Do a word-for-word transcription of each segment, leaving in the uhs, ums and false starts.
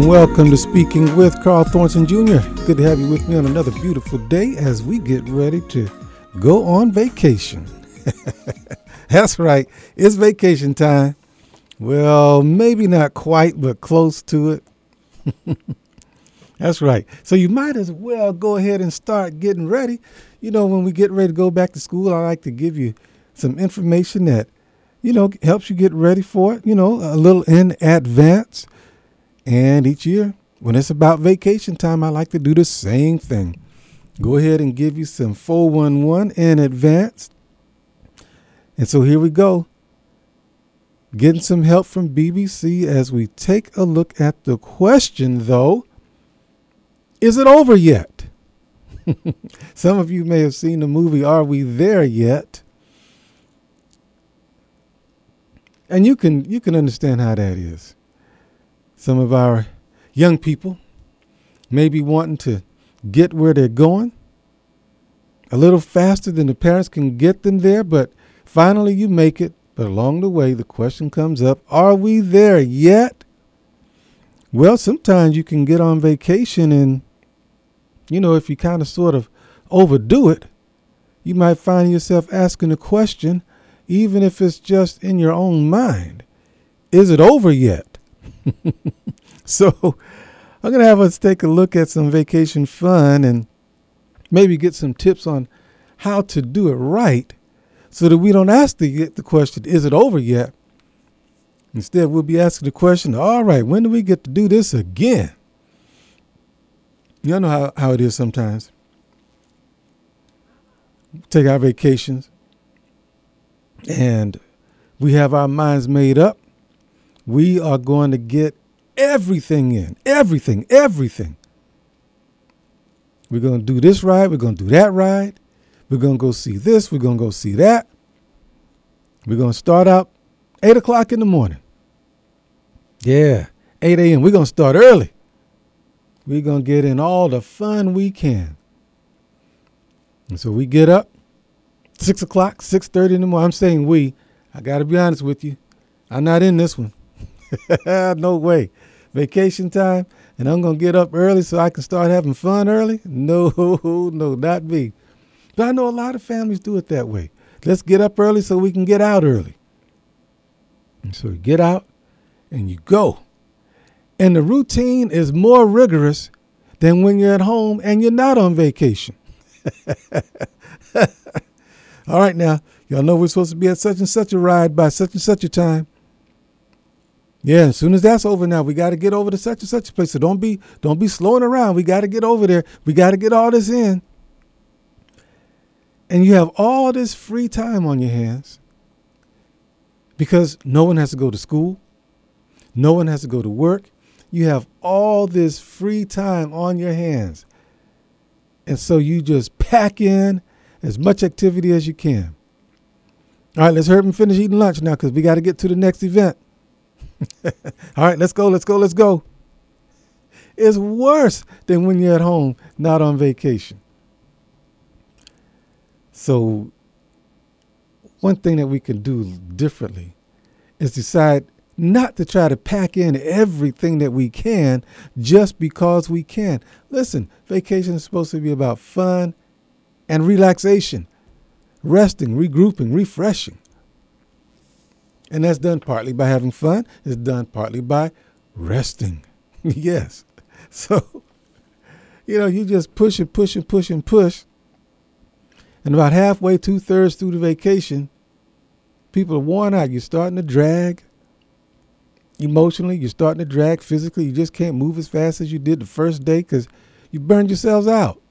welcome to Speaking with Carl Thornton Junior Good to have you with me on another beautiful day as we get ready to go on vacation. That's right, it's vacation time. Well, maybe not quite, but close to it. That's right. So you might as well go ahead and start getting ready. You know, when we get ready to go back to school, I like to give you some information that, you know, helps you get ready for it, you know, a little in advance. And each year, when it's about vacation time, I like to do the same thing. Go ahead and give you some four one one in advance. And so here we go. Getting some help from B B C as we take a look at the question, though. Is it over yet? Some of you may have seen the movie, Are We There Yet? And you can you can understand how that is. Some of our young people may be wanting to get where they're going a little faster than the parents can get them there, but finally you make it. But along the way, the question comes up, are we there yet? Well, sometimes you can get on vacation and, you know, if you kind of sort of overdo it, you might find yourself asking a question, even if it's just in your own mind. Is it over yet? So I'm going to have us take a look at some vacation fun and maybe get some tips on how to do it right so that we don't ask the, the question, is it over yet? Instead, we'll be asking the question, all right, when do we get to do this again? You know how, how it is sometimes. Take our vacations and we have our minds made up. We are going to get everything in, everything, everything. We're going to do this ride. We're going to do that ride. We're going to go see this. We're going to go see that. We're going to start out eight o'clock in the morning. Yeah, eight a.m. We're going to start early. We're going to get in all the fun we can. And so we get up six o'clock, six thirty in the morning. I'm saying we. I got to be honest with you. I'm not in this one. No way. Vacation time, and I'm going to get up early so I can start having fun early? No, no, not me. But I know a lot of families do it that way. Let's get up early so we can get out early. And so you get out and you go. And the routine is more rigorous than when you're at home and you're not on vacation. All right, now, y'all know we're supposed to be at such and such a ride by such and such a time. Yeah, as soon as that's over now, we got to get over to such and such a place. So don't be don't be slowing around. We got to get over there. We got to get all this in. And you have all this free time on your hands because no one has to go to school. No one has to go to work. You have all this free time on your hands. And so you just pack in as much activity as you can. All right, let's hurry up and finish eating lunch now because we got to get to the next event. All right, let's go, let's go, let's go. It's worse than when you're at home, not on vacation. So one thing that we can do differently is decide not to try to pack in everything that we can just because we can. Listen, vacation is supposed to be about fun and relaxation, resting, regrouping, refreshing. And that's done partly by having fun. It's done partly by resting. Yes. So, you know, you just push and push and push and push. And about halfway, two thirds through the vacation, people are worn out. You're starting to drag emotionally. You're starting to drag physically. You just can't move as fast as you did the first day because you burned yourselves out.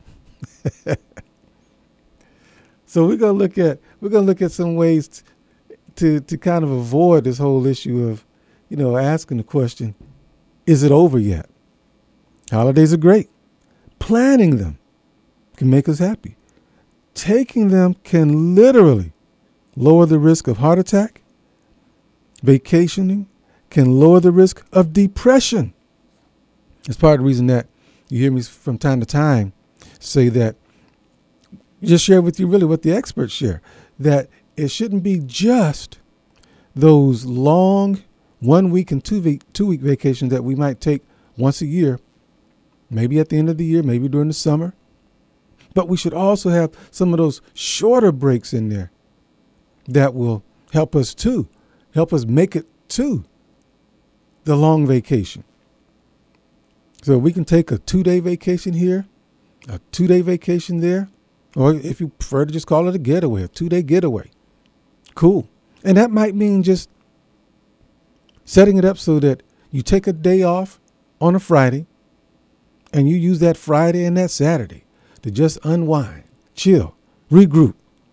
So we're gonna look at we're gonna look at some ways t- to to kind of avoid this whole issue of, you know, asking the question, is it over yet? Holidays are great. Planning them can make us happy. Taking them can literally lower the risk of heart attack. Vacationing can lower the risk of depression. It's part of the reason that you hear me from time to time say that, just share with you really what the experts share, that it shouldn't be just those long one week and two week, two week vacations that we might take once a year, maybe at the end of the year, maybe during the summer. But we should also have some of those shorter breaks in there that will help us too, help us make it to the long vacation. So we can take a two-day vacation here, a two-day vacation there, or if you prefer to just call it a getaway, a two-day getaway. Cool. And that might mean just setting it up so that you take a day off on a Friday and you use that Friday and that Saturday to just unwind, chill, regroup.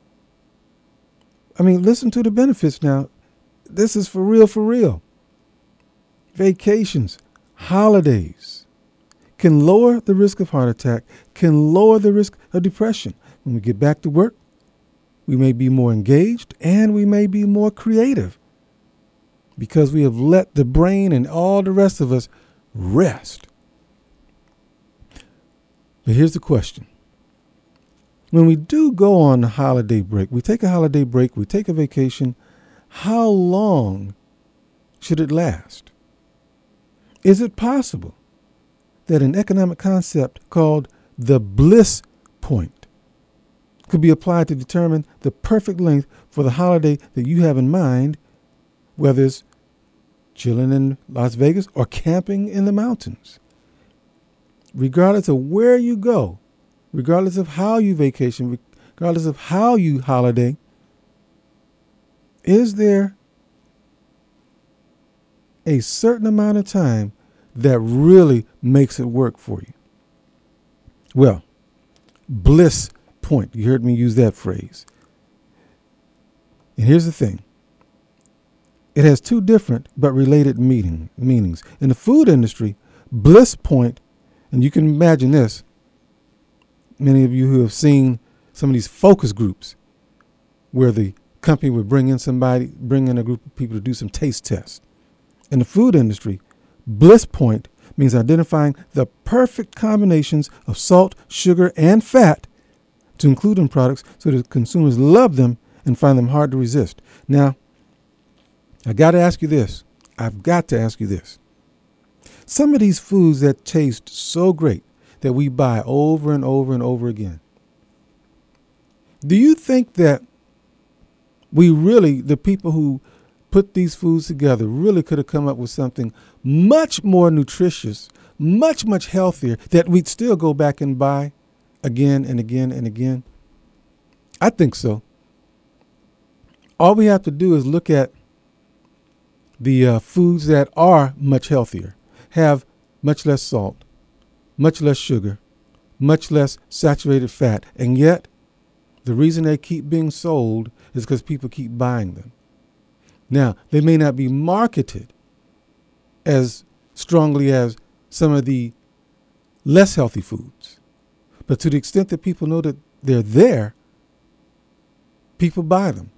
I mean, listen to the benefits now. This is for real, for real. Vacations, holidays can lower the risk of heart attack, can lower the risk of depression. When we get back to work, we may be more engaged and we may be more creative because we have let the brain and all the rest of us rest. But here's the question. When we do go on a holiday break, we take a holiday break, we take a vacation, how long should it last? Is it possible that an economic concept called the bliss point could be applied to determine the perfect length for the holiday that you have in mind, whether it's chilling in Las Vegas or camping in the mountains? Regardless of where you go, regardless of how you vacation, regardless of how you holiday, is there a certain amount of time that really makes it work for you? Well, bliss point. You heard me use that phrase. And here's the thing. It has two different but related meaning, meanings. In the food industry, bliss point, and you can imagine this, many of you who have seen some of these focus groups where the company would bring in somebody, bring in a group of people to do some taste tests. In the food industry, bliss point means identifying the perfect combinations of salt, sugar, and fat to include in products so that consumers love them and find them hard to resist. Now, I got to ask you this. I've got to ask you this. Some of these foods that taste so great that we buy over and over and over again, do you think that we really, the people who put these foods together, really could have come up with something much more nutritious, much, much healthier that we'd still go back and buy again and again and again? I think so. All we have to do is look at the uh, foods that are much healthier, have much less salt, much less sugar, much less saturated fat, and yet the reason they keep being sold is because people keep buying them. Now, they may not be marketed as strongly as some of the less healthy foods, but to the extent that people know that they're there, people buy them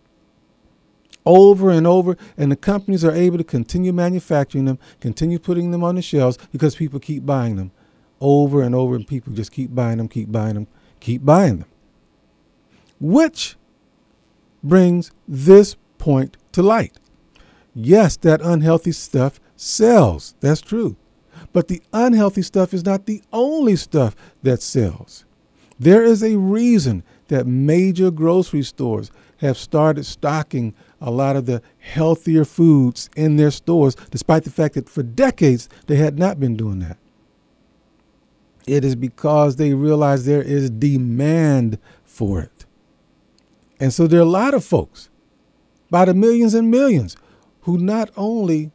over and over, and the companies are able to continue manufacturing them, continue putting them on the shelves because people keep buying them over and over, and people just keep buying them, keep buying them, keep buying them. Which brings this point to light. Yes, that unhealthy stuff sells. That's true. But the unhealthy stuff is not the only stuff that sells. There is a reason that major grocery stores have started stocking a lot of the healthier foods in their stores, despite the fact that for decades they had not been doing that. It is because they realize there is demand for it. And so there are a lot of folks, by the millions and millions, who not only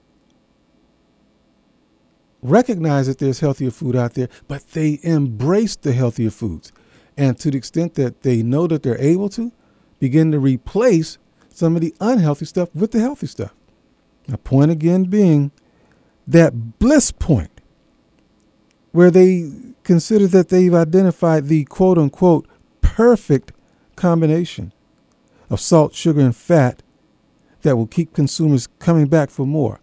recognize that there's healthier food out there, but they embrace the healthier foods. And to the extent that they know that they're able to, begin to replace some of the unhealthy stuff with the healthy stuff. My point again being that bliss point where they consider that they've identified the quote unquote perfect combination of salt, sugar, and fat that will keep consumers coming back for more.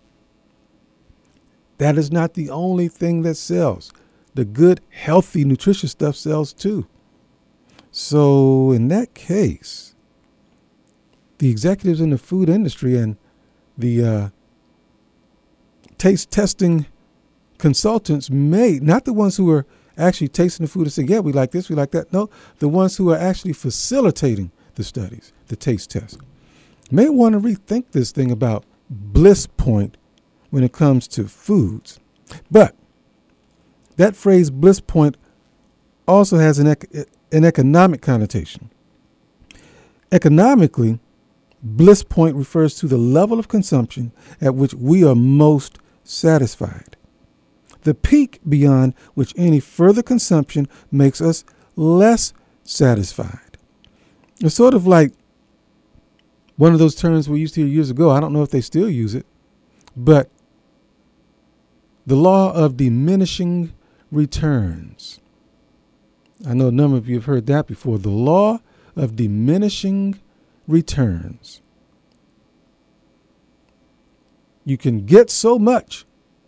That is not the only thing that sells. The good, healthy, nutritious stuff sells too. So in that case, the executives in the food industry and the uh, taste testing consultants made, not the ones who are actually tasting the food and saying, yeah, we like this, we like that. No, the ones who are actually facilitating the studies, the taste test, may want to rethink this thing about bliss point when it comes to foods. But that phrase bliss point also has an, ec- an economic connotation. Economically, bliss point refers to the level of consumption at which we are most satisfied, the peak beyond which any further consumption makes us less satisfied. It's sort of like one of those terms we used to hear years ago. I don't know if they still use it, but the law of diminishing returns. I know a number of you have heard that before. The law of diminishing returns. You can get so much.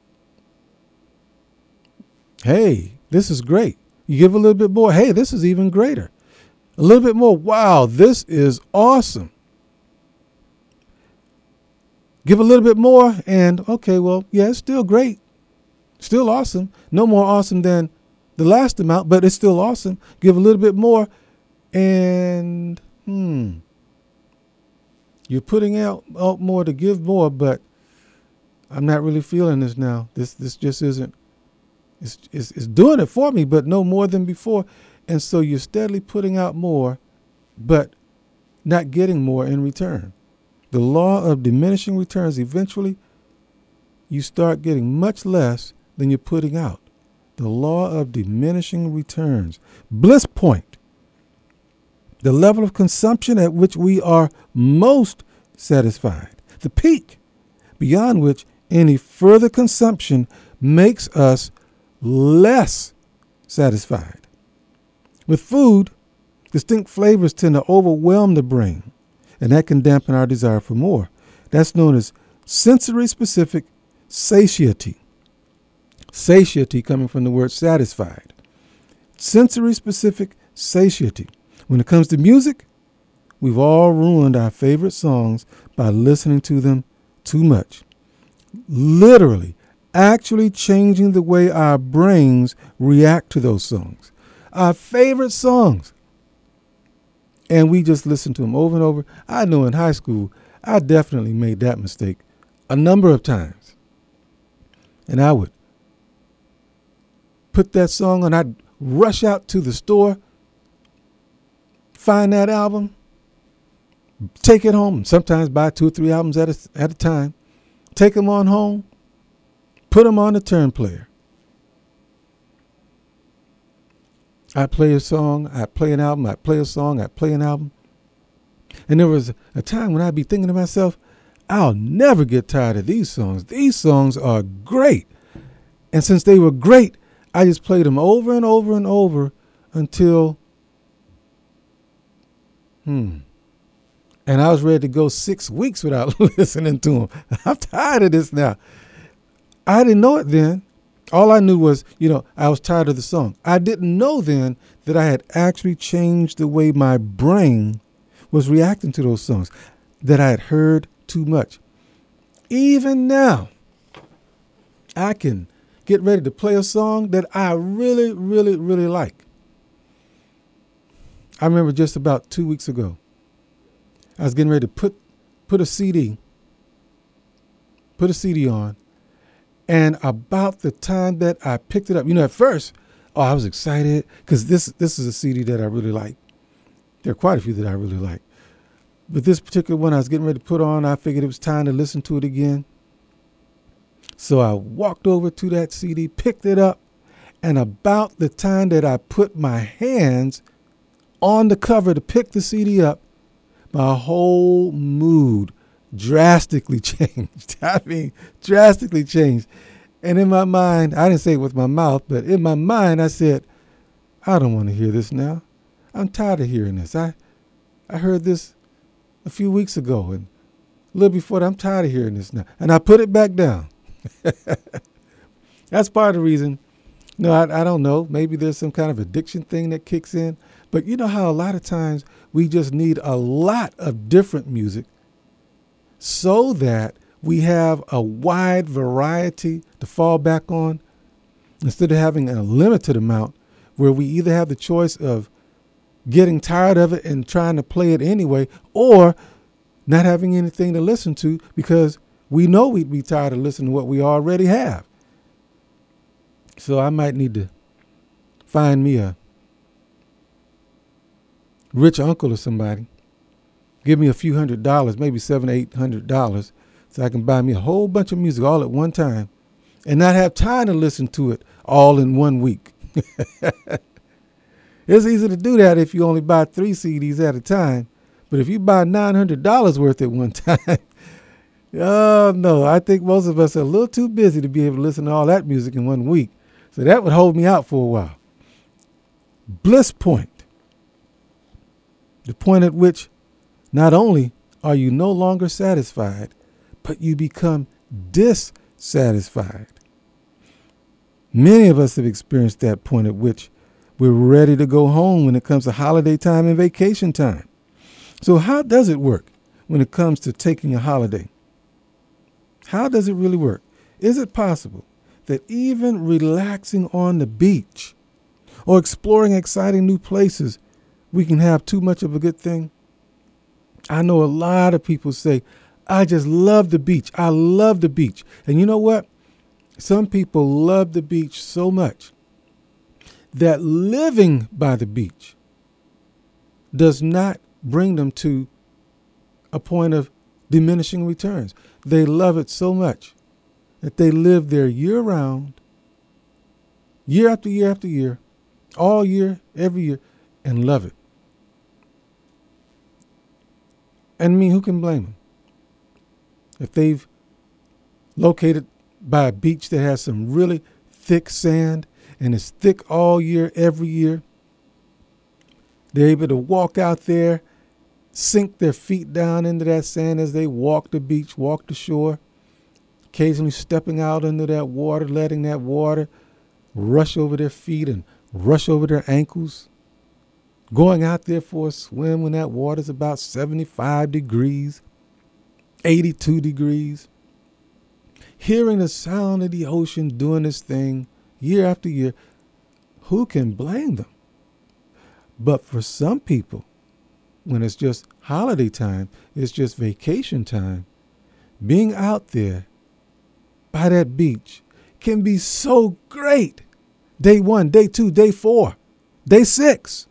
Hey, this is great. You give a little bit more. Hey, this is even greater. A little bit more. Wow, this is awesome. Give a little bit more and, okay, well, yeah, it's still great. Still awesome. No more awesome than the last amount, but it's still awesome. Give a little bit more and, hmm, you're putting out, out more to give more, but I'm not really feeling this now. This this just isn't, it's, it's, it's doing it for me, but no more than before. And so you're steadily putting out more, but not getting more in return. The law of diminishing returns, eventually you start getting much less than you're putting out. The law of diminishing returns. Bliss point, the level of consumption at which we are most satisfied. The peak, beyond which any further consumption makes us less satisfied. With food, distinct flavors tend to overwhelm the brain, and that can dampen our desire for more. That's known as sensory-specific satiety. Satiety coming from the word satisfied. Sensory-specific satiety. When it comes to music, we've all ruined our favorite songs by listening to them too much. Literally, actually changing the way our brains react to those songs. Our favorite songs. And we just listen to them over and over. I know in high school, I definitely made that mistake a number of times. And I would put that song on. I'd rush out to the store, find that album, take it home, sometimes buy two or three albums at a, at a time, take them on home, put them on the turn player. I play a song, I play an album, I play a song, I play an album. And there was a time when I'd be thinking to myself, I'll never get tired of these songs. These songs are great. And since they were great, I just played them over and over and over until, hmm. And I was ready to go six weeks without listening to them. I'm tired of this now. I didn't know it then. All I knew was, you know, I was tired of the song. I didn't know then that I had actually changed the way my brain was reacting to those songs, that I had heard too much. Even now, I can get ready to play a song that I really, really, really like. I remember just about two weeks ago, I was getting ready to put put a C D, put a C D on. And about the time that I picked it up, you know, at first, oh, I was excited because this this is a C D that I really like. There are quite a few that I really like. But this particular one I was getting ready to put on, I figured it was time to listen to it again. So I walked over to that C D, picked it up, and about the time that I put my hands on the cover to pick the C D up, my whole mood drastically changed. I mean, drastically changed. And in my mind, I didn't say it with my mouth, but in my mind, I said, I don't want to hear this now. I'm tired of hearing this. I, I heard this a few weeks ago, and a little before that, I'm tired of hearing this now. And I put it back down. That's part of the reason. No, I, I don't know. Maybe there's some kind of addiction thing that kicks in. But you know how a lot of times we just need a lot of different music so that we have a wide variety to fall back on. instead of having a limited amount where we either have the choice of getting tired of it and trying to play it anyway, or not having anything to listen to because we know we'd be tired of listening to what we already have. So I might need to find me a rich uncle or somebody, give me a few hundred dollars, maybe seven, eight hundred dollars, so I can buy me a whole bunch of music all at one time and not have time to listen to it all in one week. It's easy to do that if you only buy three C Ds at a time. But if you buy nine hundred dollars worth at one time, oh no, I think most of us are a little too busy to be able to listen to all that music in one week. So that would hold me out for a while. Bliss point. The point at which not only are you no longer satisfied, but you become dissatisfied. Many of us have experienced that point at which we're ready to go home when it comes to holiday time and vacation time. So how does it work when it comes to taking a holiday? How does it really work? Is it possible that even relaxing on the beach or exploring exciting new places, we can have too much of a good thing? I know a lot of people say, I just love the beach. I love the beach. And you know what? Some people love the beach so much that living by the beach does not bring them to a point of diminishing returns. They love it so much that they live there year round, year after year after year, all year, every year, and love it. And I mean, who can blame them? If they've located by a beach that has some really thick sand and it's thick all year, every year, they're able to walk out there, sink their feet down into that sand as they walk the beach, walk the shore, occasionally stepping out into that water, letting that water rush over their feet and rush over their ankles, going out there for a swim when that water's about seventy-five degrees, eighty-two degrees, hearing the sound of the ocean doing this thing year after year. Who can blame them? But for some people, when it's just holiday time, it's just vacation time, being out there by that beach can be so great. Day one, day two, day four, day six.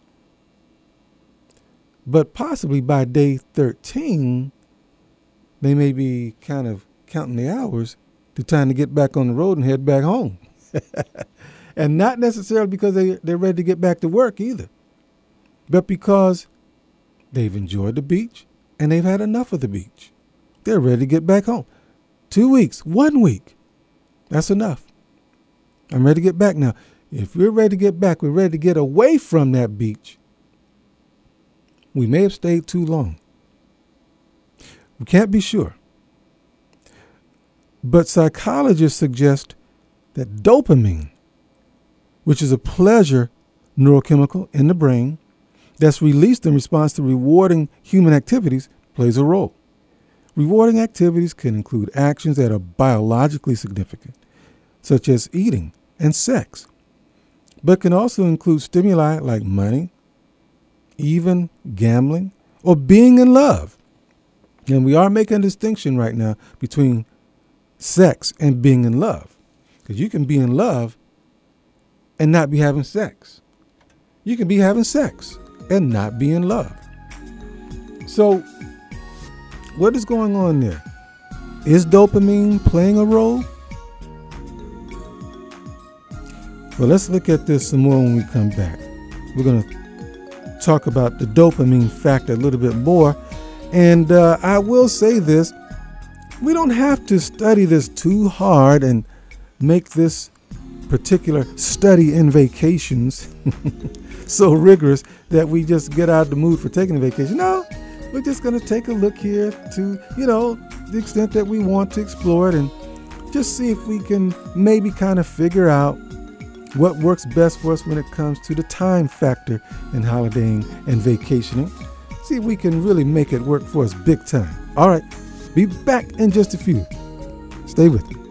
But possibly by day thirteen, they may be kind of counting the hours to time to get back on the road and head back home. And not necessarily because they, they're ready to get back to work either, but because they've enjoyed the beach and they've had enough of the beach. They're ready to get back home. Two weeks, one week, that's enough. I'm ready to get back now. If we're ready to get back, we're ready to get away from that beach. We may have stayed too long. We can't be sure. But psychologists suggest that dopamine, which is a pleasure neurochemical in the brain that's released in response to rewarding human activities, plays a role. Rewarding activities can include actions that are biologically significant, such as eating and sex, but can also include stimuli like money, even gambling, or being in love. And we are making a distinction right now between sex and being in love, because you can be in love and not be having sex. You can be having sex and not be in love. So what is going on there? Is dopamine playing a role? Well, let's look at this some more when we come back. We're going to talk about the dopamine factor a little bit more. And uh, I will say this, we don't have to study this too hard and make this particular study in vacations so rigorous that we just get out of the mood for taking a vacation. No, we're just going to take a look here to, you know, the extent that we want to explore it and just see if we can maybe kind of figure out what works best for us when it comes to the time factor in holidaying and vacationing. See if we can really make it work for us big time. All right, be back in just a few. Stay with me.